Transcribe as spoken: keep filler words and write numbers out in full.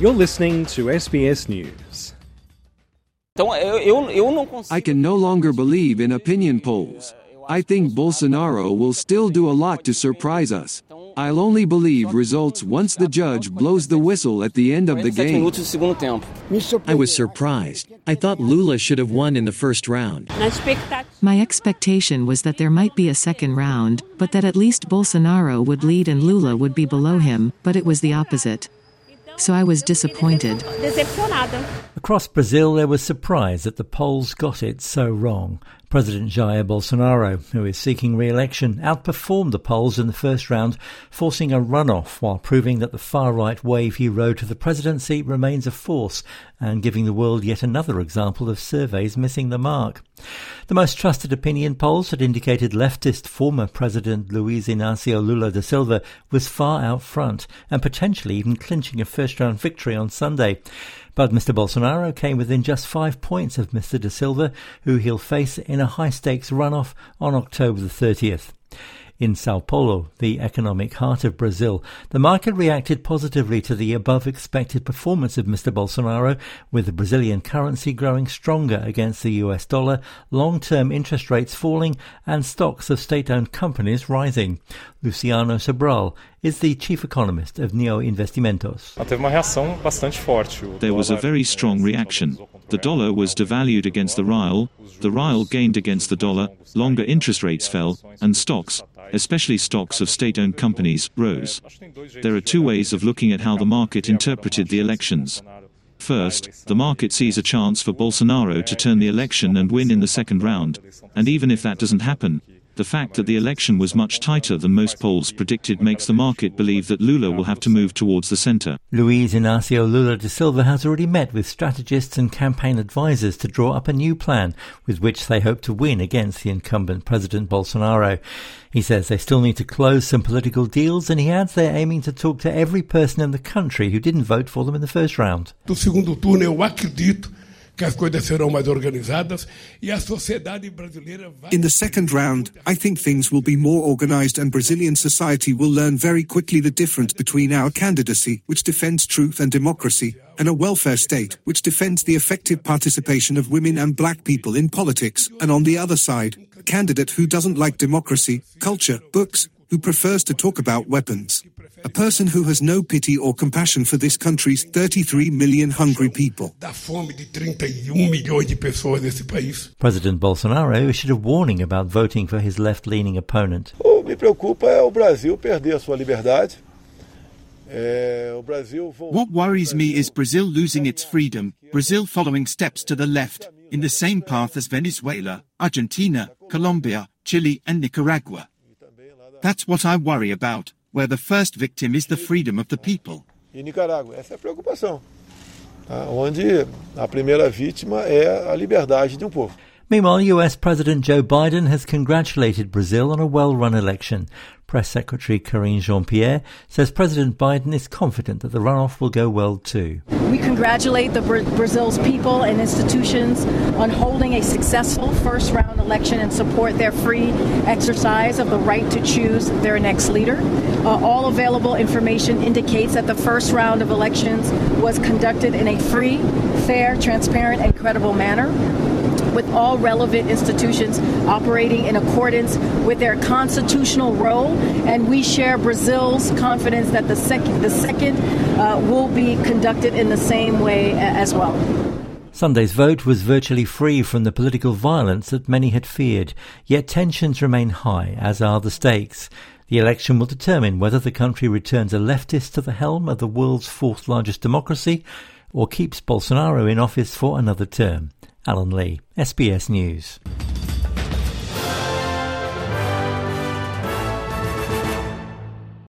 You're listening to S B S News. I can no longer believe in opinion polls. I think Bolsonaro will still do a lot to surprise us. I'll only believe results once the judge blows the whistle at the end of the game. I was surprised. I thought Lula should have won in the first round. My expectation was that there might be a second round, but that at least Bolsonaro would lead and Lula would be below him, but it was the opposite. So I was disappointed. Across Brazil, there was surprise that the polls got it so wrong. President Jair Bolsonaro, who is seeking re-election, outperformed the polls in the first round, forcing a runoff while proving that the far-right wave he rode to the presidency remains a force and giving the world yet another example of surveys missing the mark. The most trusted opinion polls had indicated leftist former President Luiz Inácio Lula da Silva was far out front and potentially even clinching a first-round victory on Sunday. But Mister Bolsonaro came within just five points of Mister da Silva, who he'll face in a high-stakes runoff on October the thirtieth. In Sao Paulo, the economic heart of Brazil, the market reacted positively to the above-expected performance of Mister Bolsonaro, with the Brazilian currency growing stronger against the U S dollar, long-term interest rates falling, and stocks of state-owned companies rising. Luciano Sobral is the chief economist of Neo Investimentos. There was a very strong reaction. The dollar was devalued against the real, the real gained against the dollar, longer interest rates fell, and stocks, especially stocks of state-owned companies, rose. There are two ways of looking at how the market interpreted the elections. First, the market sees a chance for Bolsonaro to turn the election and win in the second round, and even if that doesn't happen, the fact that the election was much tighter than most polls predicted makes the market believe that Lula will have to move towards the centre. Luiz Inácio Lula da Silva has already met with strategists and campaign advisers to draw up a new plan with which they hope to win against the incumbent President Bolsonaro. He says they still need to close some political deals, and he adds they're aiming to talk to every person in the country who didn't vote for them in the first round. Do segundo turno, eu acredito que as coisas serão mais organizadas e a sociedade brasileira vai... In the second round, I think things will be more organized and Brazilian society will learn very quickly the difference between our candidacy, which defends truth and democracy, and a welfare state, which defends the effective participation of women and black people in politics, and on the other side, a candidate who doesn't like democracy, culture, books, who prefers to talk about weapons. A person who has no pity or compassion for this country's thirty-three million hungry people. President Bolsonaro issued a warning about voting for his left-leaning opponent. Me preocupa é o Brasil perder a sua liberdade. What worries me is Brazil losing its freedom, Brazil following steps to the left, in the same path as Venezuela, Argentina, Colombia, Chile and Nicaragua. That's what I worry about, where the first victim is the freedom of the people. E Nicarágua, essa é a preocupação, onde a primeira vítima é a liberdade de um povo. Meanwhile, U S President Joe Biden has congratulated Brazil on a well-run election. Press Secretary Karine Jean-Pierre says President Biden is confident that the runoff will go well too. We congratulate the Bra- Brazil's people and institutions on holding a successful first-round election and support their free exercise of the right to choose their next leader. Uh, all available information indicates that the first round of elections was conducted in a free, fair, transparent, and credible manner, with all relevant institutions operating in accordance with their constitutional role, and we share Brazil's confidence that the second the second uh, will be conducted in the same way as well. Sunday's vote was virtually free from the political violence that many had feared, yet tensions remain high, as are the stakes. The election will determine whether the country returns a leftist to the helm of the world's fourth largest democracy or keeps Bolsonaro in office for another term. Alan Lee, S B S News.